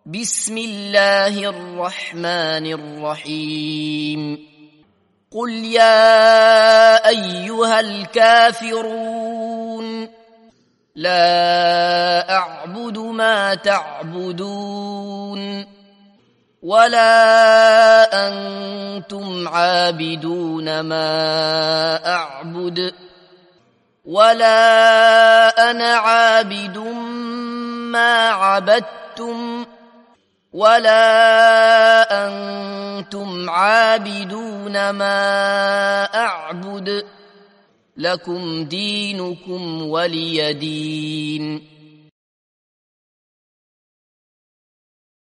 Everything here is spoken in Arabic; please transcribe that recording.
بسم الله الرحمن الرحيم قل يا أيها الكافرون لا أعبد ما تعبدون ولا أنتم عابدون ما أعبد ولا أنا عابد ما عبدتم ولا أنتم عابدون ما أعبد لكم دينكم ولي دين.